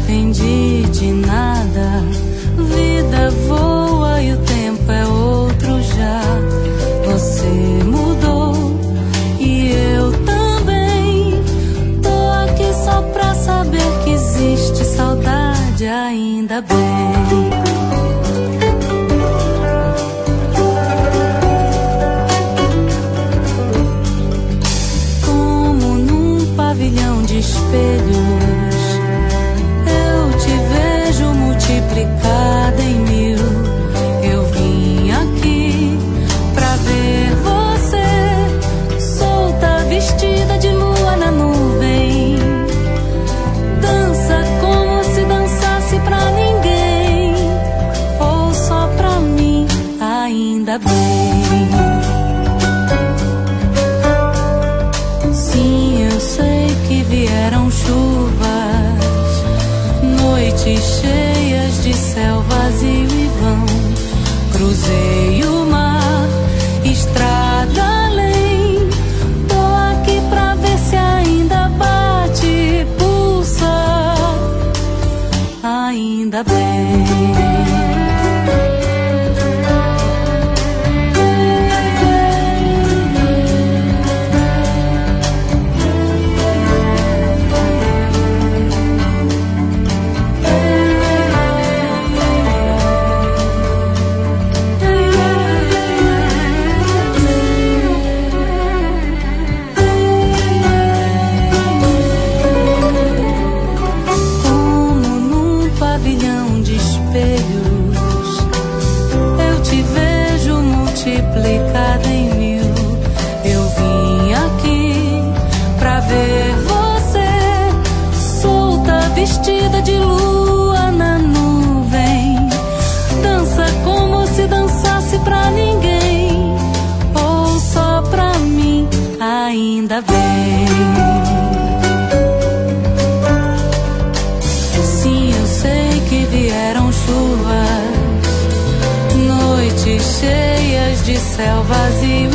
arrependi de nada. Vida voa e o tempo é outro já. Você mudou e eu também. Tô aqui só pra saber que existe saudade, ainda bem. Como num pavilhão de espelhos, eu te vejo multiplicada em mil. Eu vim aqui pra ver você, solta, vestida de lua na nuvem. Dança como se dançasse pra ninguém, ou só pra mim, ainda bem. Sim, eu sei que vieram chuvas, noites cheias de céu vazio e vão. Cruzei o mar, estrada além. Tô aqui pra ver se ainda bate e pulsa, ainda bem. Eu te vejo multiplicada em mil. Eu vim aqui pra ver você, solta, vestida de lua na nuvem. Dança como se dançasse pra ninguém, ou só pra mim, ainda bem. Sim, eu sei que vieram chuvas, noites cheias de céu vazio